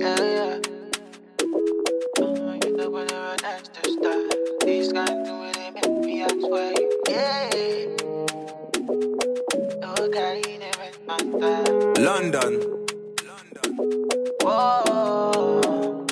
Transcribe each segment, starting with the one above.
yeah. You know whenever that's the start. These guys do it, they make me ask why you, yeah. No guy, he never matter. London. Whoa.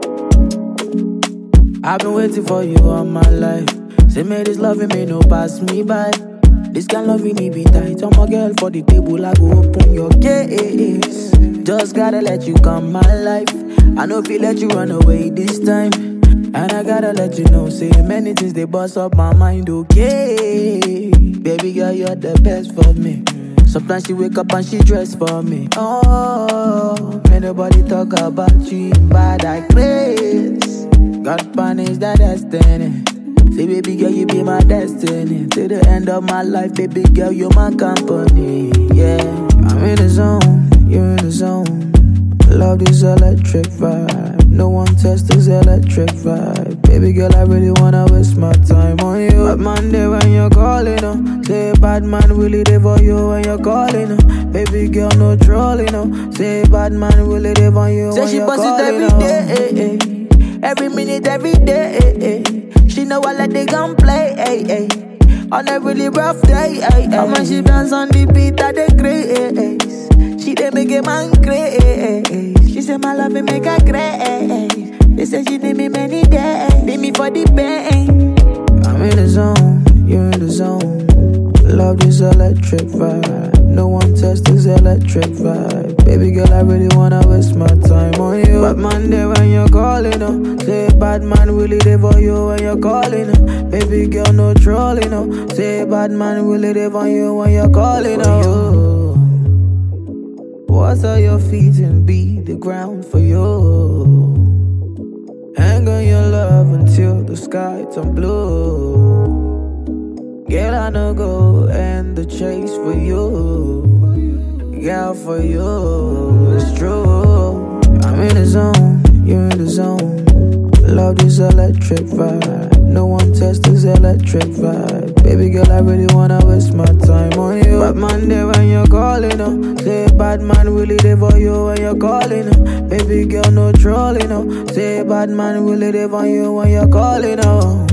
I've been waiting for you all my life. Say me this loving me no pass me by. This kind loving me be tight. I'm a girl for the table, I go open your gates. Just gotta let you come my life. I know if you let you run away this time. And I gotta let you know, say many things they bust up my mind, okay. Baby girl, you're the best for me. Sometimes she wake up and she dress for me. Oh, may nobody talk about you in bad like place. God punish that destiny. Say baby girl, you be my destiny. Till the end of my life, baby girl, you're my company. Yeah, I'm in the zone, you're in the zone. Love this electric vibe. No one tests this electric vibe. Baby girl, I really wanna waste my time on you. But Monday when you're calling, say bad man really there for you when you're calling. Baby girl, no trolling, say bad man really there for you when you're calling. Say she bust it every day, every minute, every day. She know I let they gun play, on a really rough day. And when she dance on the beat, I dey grace. She dey make a man crazy. She say my love make her crazy. They say she need me many days. Need me for the pain. I'm in the zone, you're in the zone. Love this electric vibe. No one tests this electric vibe. Baby girl, I really wanna waste my time on you. But Monday when you're calling, say bad man really there for you when you're calling. Baby girl, no trolling, say bad man really there for you when you're calling. What's all your feet and beat the ground for you? Hang on your love until the sky turn blue. Girl, I know go end the chase for you. Girl, for you, it's true. I'm in the zone, you're in the zone. Love this electric vibe. No one tests this electric vibe. Baby girl, I really wanna waste my time on you. But Monday when you're calling, say bad man really there for you when you're calling. Baby girl, no trolling, say bad man really there for you when you're calling.